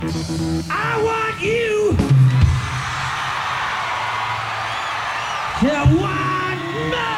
I want you to want me.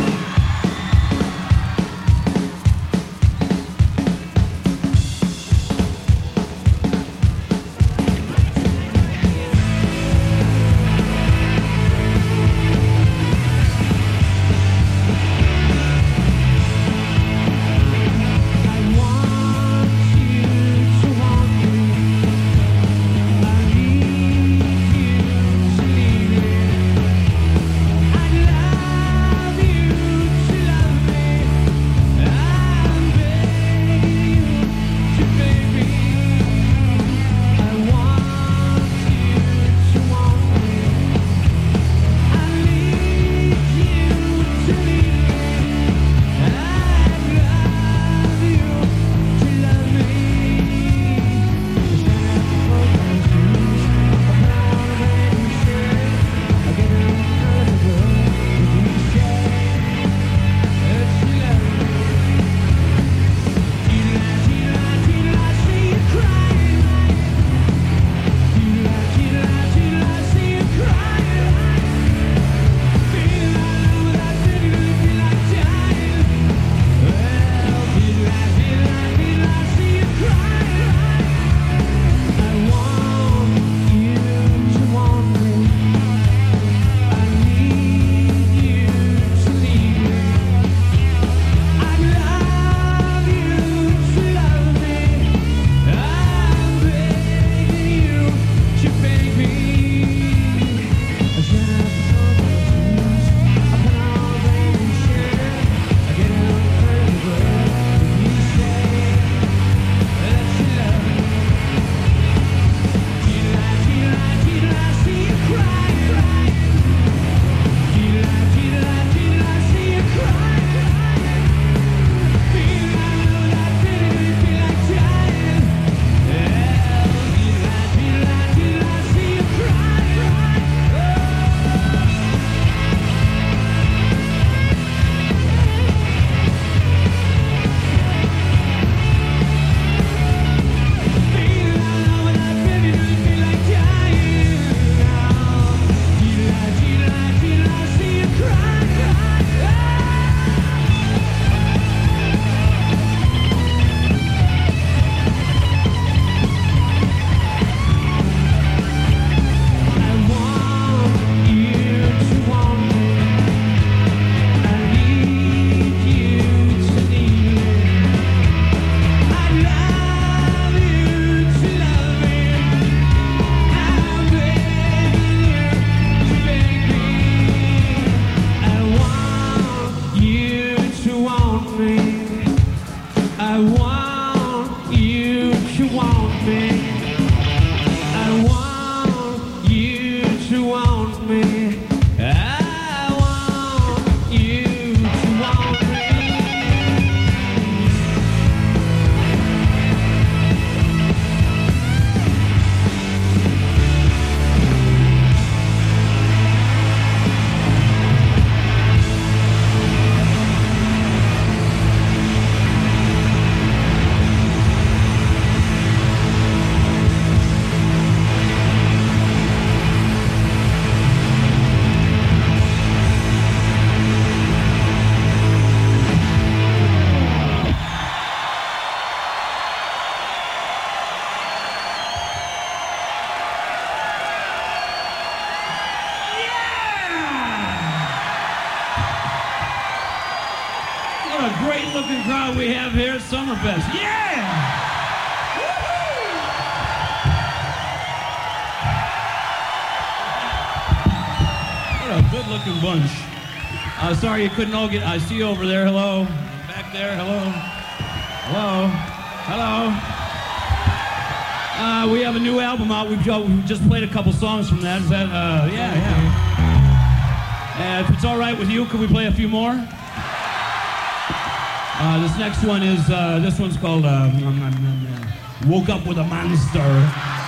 Great-looking crowd we have here at Summerfest. Yeah! What a good-looking bunch. Sorry you couldn't all get... I see you over there. Hello. Back there. Hello. Hello. Hello. We have a new album out. We've just played a couple songs from that. Is that... yeah. If it's all right with you, could we play a few more? This next one is, this one's called Woke Up With a Monster.